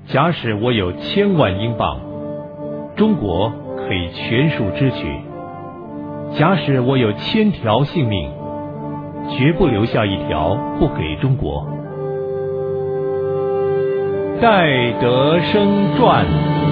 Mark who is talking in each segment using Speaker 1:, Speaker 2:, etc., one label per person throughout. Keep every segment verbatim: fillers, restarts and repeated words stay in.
Speaker 1: 假使我有千万英镑，中国可以全数支取；假使我有千条性命，绝不留下一条不给中国。戴德生传。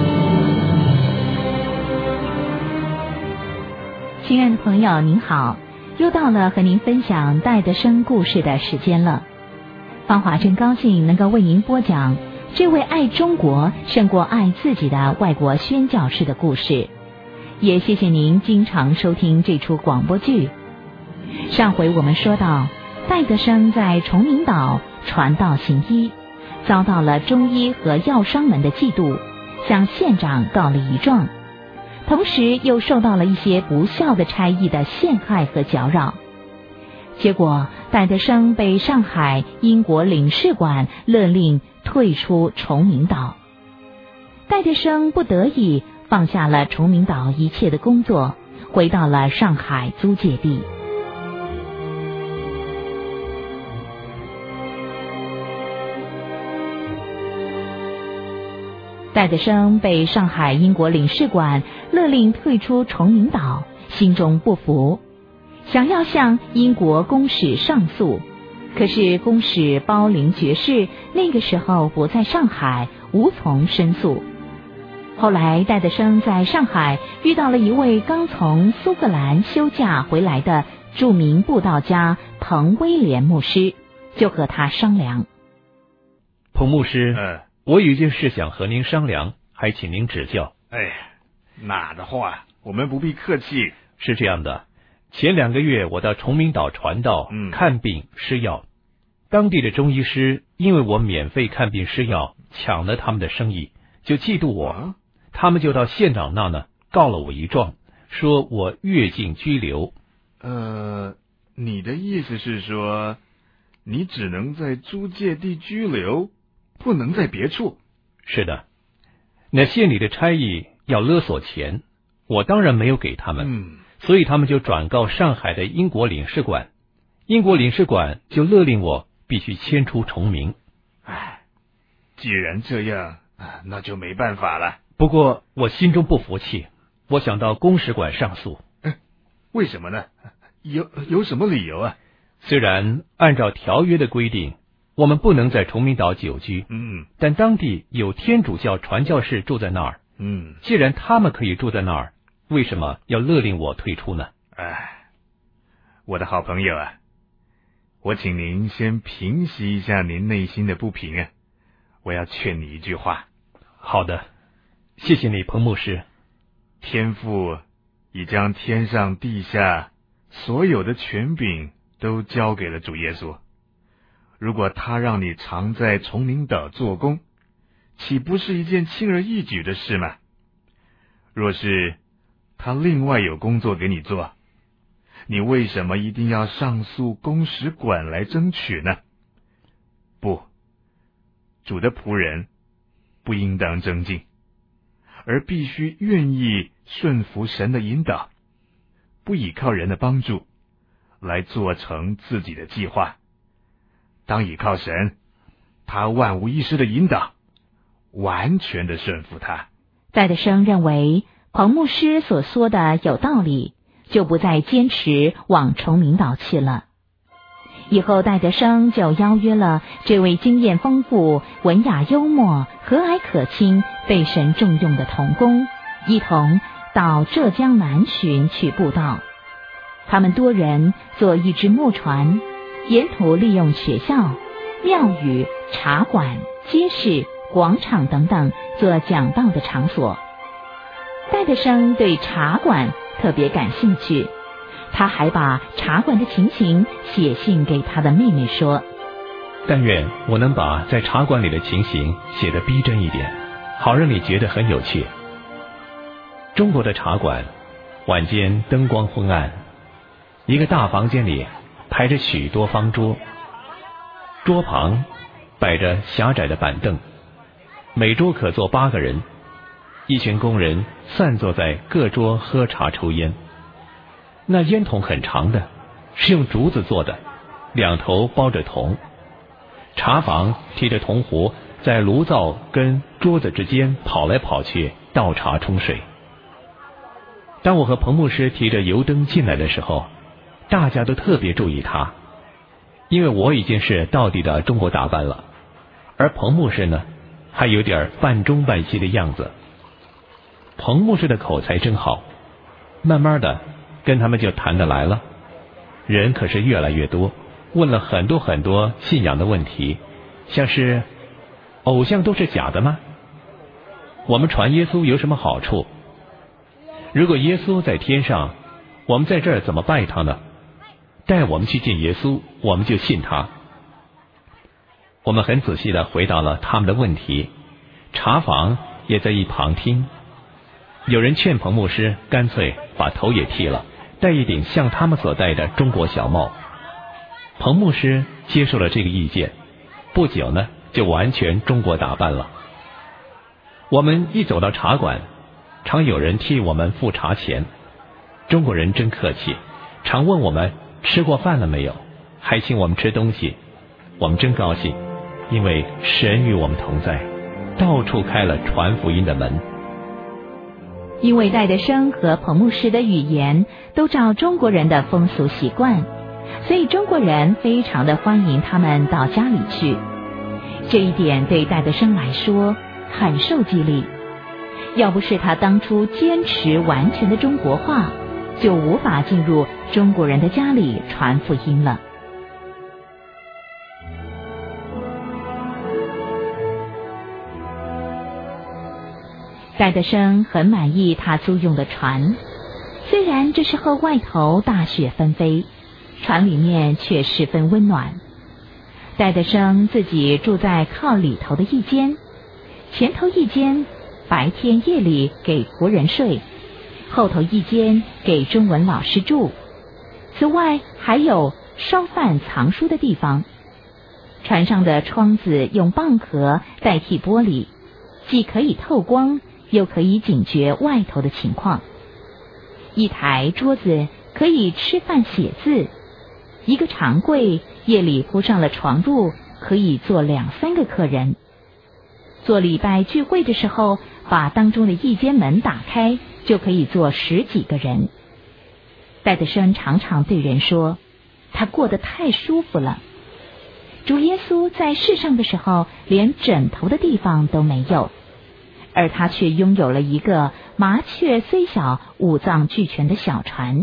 Speaker 2: 亲爱的朋友您好，又到了和您分享戴德生故事的时间了。芳华真高兴能够为您播讲这位爱中国胜过爱自己的外国宣教士的故事，也谢谢您经常收听这出广播剧。上回我们说到，戴德生在崇明岛传道行医，遭到了中医和药商们的嫉妒，向县长告了一状，同时又受到了一些不孝的差役的陷害和搅扰。结果戴德生被上海英国领事馆勒令退出崇明岛。戴德生不得已放下了崇明岛一切的工作，回到了上海租界地。戴德生被上海英国领事馆勒令退出崇明岛，心中不服，想要向英国公使上诉，可是公使包林爵士那个时候不在上海，无从申诉。后来戴德生在上海遇到了一位刚从苏格兰休假回来的著名布道家彭威廉牧师，就和他商量。
Speaker 1: 彭牧师，
Speaker 3: 嗯，
Speaker 1: 我有一件事想和您商量，还请您指教。
Speaker 3: 哎呀，哪的话，我们不必客气。
Speaker 1: 是这样的，前两个月我到崇明岛传道、
Speaker 3: 嗯、
Speaker 1: 看病施药，当地的中医师因为我免费看病施药，抢了他们的生意，就嫉妒我、啊、他们就到县长那呢告了我一状，说我越境拘留。
Speaker 3: 呃，你的意思是说，你只能在租界地拘留，不能在别处？
Speaker 1: 是的，那县里的差役要勒索钱，我当然没有给他们，
Speaker 3: 嗯，
Speaker 1: 所以他们就转告上海的英国领事馆，英国领事馆就勒令我必须迁出崇明。
Speaker 3: 唉，既然这样，那就没办法了。
Speaker 1: 不过我心中不服气，我想到公使馆上诉。
Speaker 3: 为什么呢？有有什么理由啊？
Speaker 1: 虽然按照条约的规定，我们不能在崇明岛久居，
Speaker 3: 嗯，
Speaker 1: 但当地有天主教传教士住在那儿，
Speaker 3: 嗯，
Speaker 1: 既然他们可以住在那儿，为什么要勒令我退出呢？
Speaker 3: 哎，我的好朋友啊，我请您先平息一下您内心的不平啊，我要劝你一句话。
Speaker 1: 好的，谢谢你，彭牧师。
Speaker 3: 天父已将天上地下所有的权柄都交给了主耶稣，如果他让你常在崇明岛做工，岂不是一件轻而易举的事吗？若是他另外有工作给你做，你为什么一定要上诉公使馆来争取呢？不，主的仆人不应当争竞，而必须愿意顺服神的引导，不依靠人的帮助来做成自己的计划，当依靠神，他万无一失的引导，完全的顺服他。
Speaker 2: 戴德生认为彭牧师所说的有道理，就不再坚持往崇明岛去了。以后戴德生就邀约了这位经验丰富、文雅幽默、和蔼可亲、被神重用的同工，一同到浙江南巡去布道。他们多人坐一只木船，沿途利用学校、庙宇、茶馆、街市、广场等等做讲道的场所。戴德生对茶馆特别感兴趣，他还把茶馆的情形写信给他的妹妹说，
Speaker 1: 但愿我能把在茶馆里的情形写得逼真一点，好让你觉得很有趣。中国的茶馆晚间灯光昏暗，一个大房间里排着许多方桌，桌旁摆着狭窄的板凳，每桌可坐八个人，一群工人散坐在各桌喝茶抽烟。那烟筒很长的，是用竹子做的，两头包着铜。茶房贴着铜壶， 在炉灶跟桌子之间跑来跑去，倒茶冲水。当我和彭牧师提着油灯进来的时候，大家都特别注意他，因为我已经是道地的中国打扮了，而彭牧师呢，还有点半中半西的样子。彭牧师的口才真好，慢慢的跟他们就谈得来了。人可是越来越多，问了很多很多信仰的问题，像是偶像都是假的吗？我们传耶稣有什么好处？如果耶稣在天上，我们在这儿怎么拜他呢？带我们去见耶稣，我们就信他。我们很仔细地回答了他们的问题，茶房也在一旁听。有人劝彭牧师干脆把头也剃了，戴一顶像他们所戴的中国小帽。彭牧师接受了这个意见，不久呢就完全中国打扮了。我们一走到茶馆，常有人替我们付茶钱。中国人真客气，常问我们吃过饭了没有，还请我们吃东西。我们真高兴，因为神与我们同在，到处开了传福音的门。
Speaker 2: 因为戴德生和彭牧师的语言都照中国人的风俗习惯，所以中国人非常的欢迎他们到家里去。这一点对戴德生来说很受激励，要不是他当初坚持完全的中国话，就无法进入中国人的家里传福音了。戴德生很满意他租用的船，虽然这时候外头大雪纷飞，船里面却十分温暖。戴德生自己住在靠里头的一间，前头一间白天夜里给仆人睡，后头一间给中文老师住，此外还有烧饭藏书的地方。船上的窗子用蚌壳代替玻璃，既可以透光，又可以警觉外头的情况。一台桌子可以吃饭写字，一个长柜夜里铺上了床褥，可以坐两三个客人。做礼拜聚会的时候，把当中的一间门打开，就可以坐十几个人。戴德生常常对人说，他过得太舒服了。主耶稣在世上的时候，连枕头的地方都没有，而他却拥有了一个麻雀虽小五脏俱全的小船。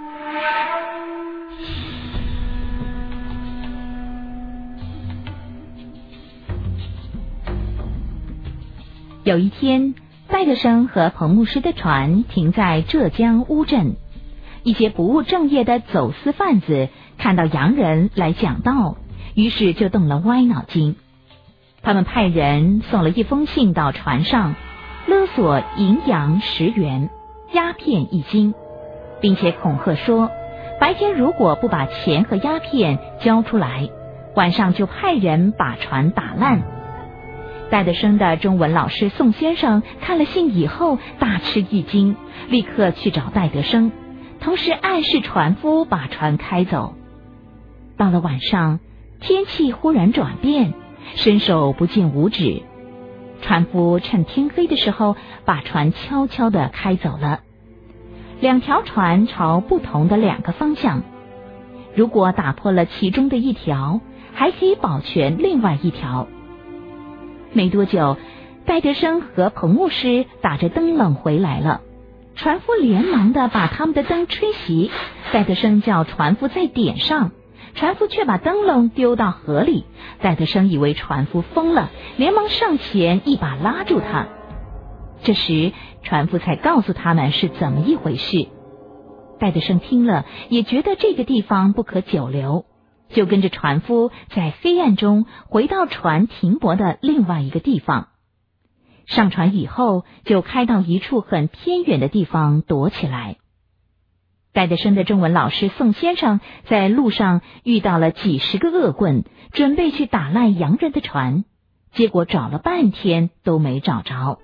Speaker 2: 有一天，戴德生和彭牧师的船停在浙江乌镇，一些不务正业的走私贩子看到洋人来讲道，于是就动了歪脑筋。他们派人送了一封信到船上，勒索银洋十元，鸦片一斤，并且恐吓说，白天如果不把钱和鸦片交出来，晚上就派人把船打烂。戴德生的中文老师宋先生看了信以后大吃一惊，立刻去找戴德生，同时暗示船夫把船开走。到了晚上，天气忽然转变，伸手不见五指，船夫趁天黑的时候把船悄悄地开走了。两条船朝不同的两个方向，如果打破了其中的一条，还可以保全另外一条。没多久，戴德生和彭牧师打着灯笼回来了，船夫连忙的把他们的灯吹熄，戴德生叫船夫再点上，船夫却把灯笼丢到河里。戴德生以为船夫疯了，连忙上前一把拉住他。这时船夫才告诉他们是怎么一回事。戴德生听了也觉得这个地方不可久留，就跟着船夫在黑暗中回到船停泊的另外一个地方。上船以后，就开到一处很偏远的地方躲起来。戴德生的中文老师宋先生在路上遇到了几十个恶棍，准备去打烂洋人的船，结果找了半天都没找着。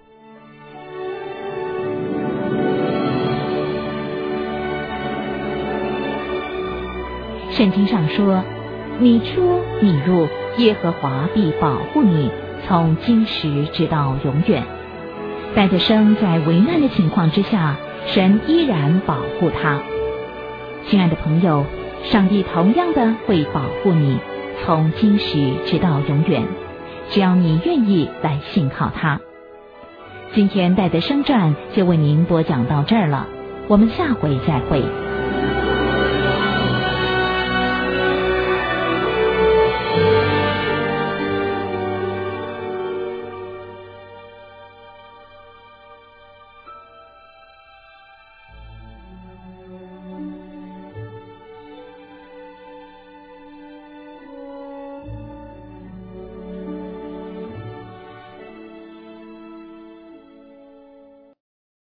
Speaker 2: 圣经上说，你出你入，耶和华必保护你， 从今时直到永远。戴德生在危难的情况之下，神依然保护他。亲爱的朋友，上帝同样的会保护你，从今时直到永远，只要你愿意来信靠他。今天戴德生传就为您播讲到这儿了，我们下回再会。